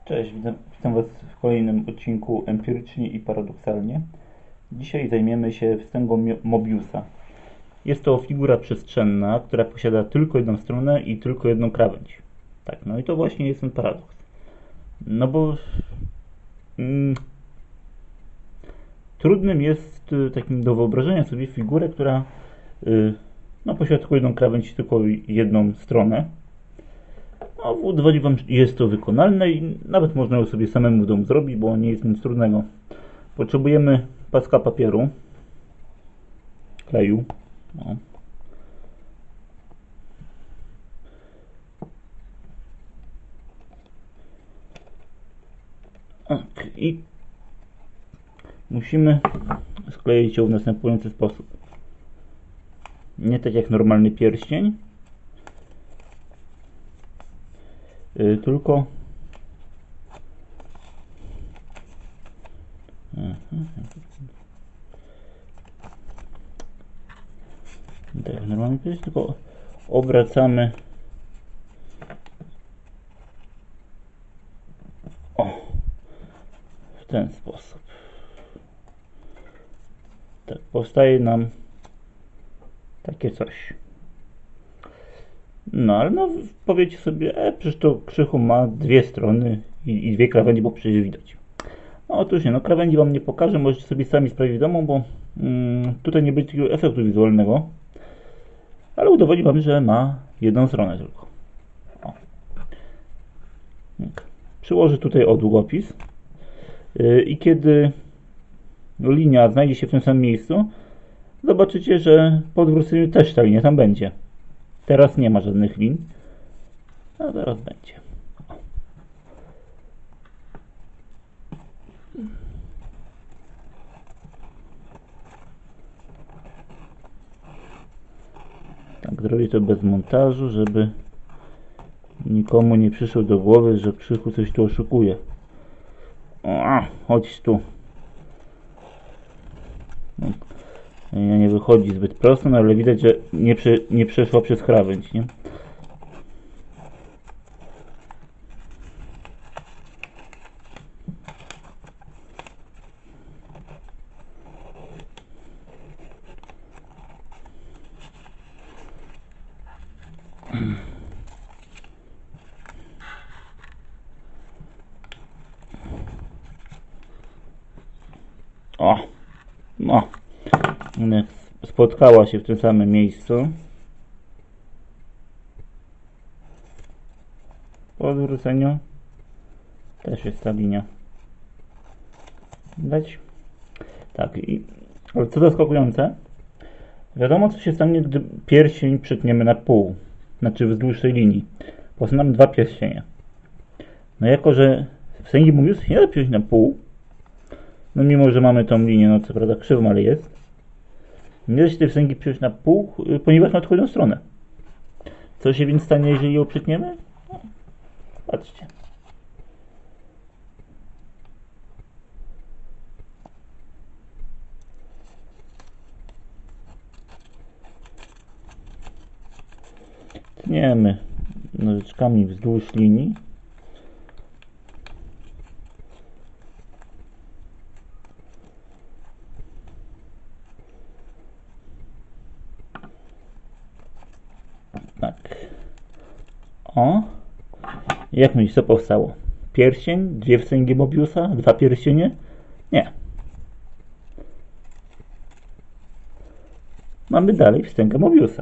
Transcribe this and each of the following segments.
Cześć, witam Was w kolejnym odcinku Empirycznie i Paradoksalnie. Dzisiaj zajmiemy się wstęgą Mobiusa. Jest to figura przestrzenna, która posiada tylko jedną stronę i tylko jedną krawędź. Tak, no i to właśnie jest ten paradoks. No bo trudnym jest takim do wyobrażenia sobie figurę, która posiada tylko jedną krawędź, tylko jedną stronę. No, udowodnię Wam, że jest to wykonalne i nawet można ją sobie samemu w domu zrobić, bo nie jest nic trudnego. Potrzebujemy paska papieru, kleju. No. I musimy skleić ją w następujący sposób. Nie tak jak normalny pierścień, tylko tak, normalnie pierścień, tylko obracamy w ten sposób. Tak, powstaje nam takie coś. No ale powiecie sobie, przecież to krzychu ma dwie strony i dwie krawędzie, bo przecież widać. No otóż nie, krawędzi Wam nie pokażę, możecie sobie sami sprawdzić w domu, bo tutaj nie będzie takiego efektu wizualnego. Ale udowodni Wam, że ma jedną stronę tylko. O. Tak. Przyłożę tutaj długopis i kiedy linia znajdzie się w tym samym miejscu, zobaczycie, że po odwróceniu też ta linia tam będzie. Teraz nie ma żadnych lin, a zaraz będzie. Tak, zrobię to bez montażu, żeby nikomu nie przyszło do głowy, że Krzychu coś tu oszukuje. Chodź tu. Nie wychodzi zbyt prosto, no ale widać, że nie przeszła przez krawędź, nie? Spotkała się w tym samym miejscu. Po odwróceniu też jest ta linia. Widać? Tak, ale co zaskakujące, wiadomo co się stanie, gdy pierścień przetniemy na pół, znaczy wzdłuż tej linii. Powstaną nam dwa pierścienie. No jako, że wstęgi Mobiusa się nie da przyjąć na pół, no mimo, że mamy tą linię, co prawda krzywą, ale jest, nie da się te wstęgi przyjąć na pół, ponieważ ma tylko jedną stronę. Co się więc stanie, jeżeli ją przytniemy? Patrzcie. Tniemy nożyczkami wzdłuż linii. Tak. Jak myślisz, co powstało? Pierścień? Dwie wstęgi Mobiusa? Dwa pierścienie? Nie. Mamy dalej wstęgę Mobiusa.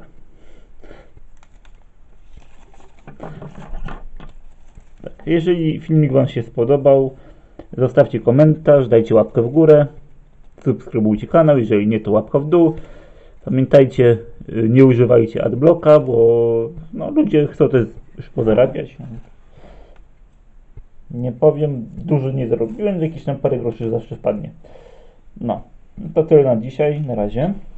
Tak. Jeżeli filmik Wam się spodobał, zostawcie komentarz, dajcie łapkę w górę, subskrybujcie kanał, jeżeli nie, to łapka w dół. Pamiętajcie, nie używajcie adblocka, bo ludzie chcą też już pozarabiać. Nie powiem, dużo nie zrobiłem, jakieś tam parę groszy zawsze wpadnie. To tyle na dzisiaj, na razie.